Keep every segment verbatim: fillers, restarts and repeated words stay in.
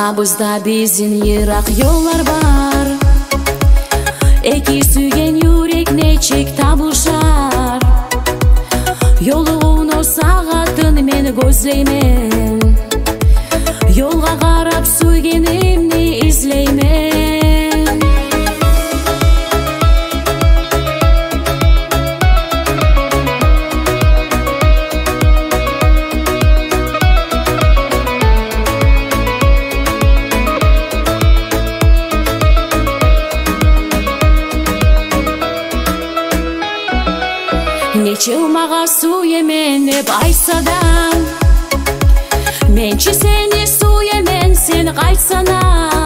Арамызда биздин йыраак жоллор бар. Эки сүйген юрек нечек табышар. Жолугуну сагатын мен көзлеймен. Жолга карап сүйгенимни излеймен. Нече мага сүйемен деп айтса да, менчи сени сүйемен сен кайтсана.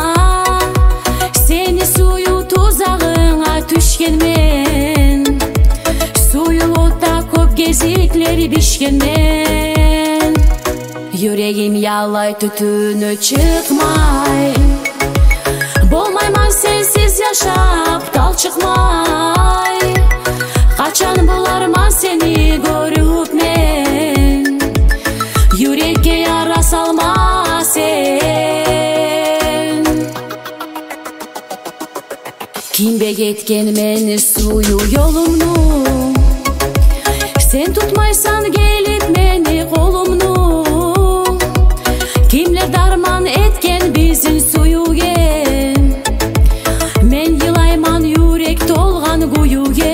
Сени сүйүү тузагыңа түшкенмен, сүйүүтта көп кезиктер бишкенмен. Юрегим ялай түтүнү чыкмай, болмайман сенсиз жашап талчыкмай. Качан буларман сени көрүп мен, юрекке яра салма сен. Кимге кеткен мени сүйүү жолумну, сен тутмайсан келип мени колумну. Кимдер дарман эткен биздин сүйүүгө, мен жылайман юрек толган күйүүгө.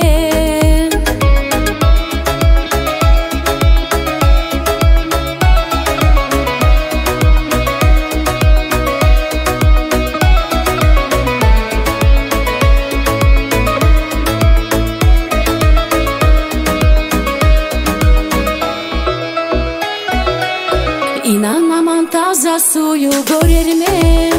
Инанаман таза сүйүү көрермен,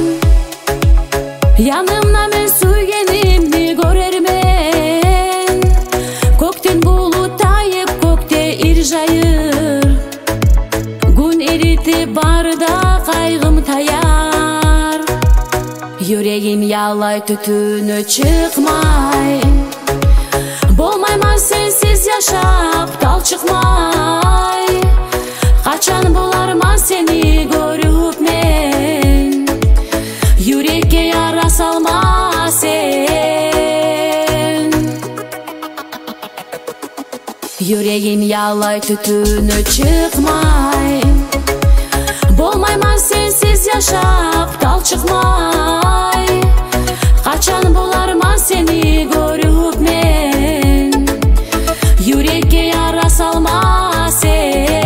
янымда мен сүйгенимди көрермен. Көктен булут тайып, көкте ир жайыр, күн эритип барда кайгым таяр. Юрегим ялай түтүнү чыкмай, болмайман сенсиз жашап талчыкмай. Качан буларман сени көрүп мен, юрекке яра салма сен. Юрегим ялай түтүнү чыкмай, болмайман сенсиз жашап талчыкмай. Качан буларман сени көрүп мен, юрекке яра салма сен.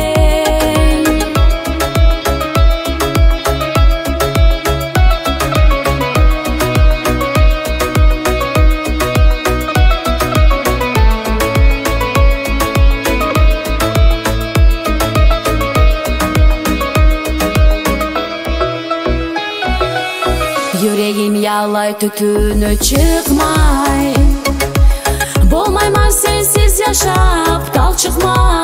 Юрегим ялай түтүнү чыкмай, болмайман сенсиз жашап талчыкмай.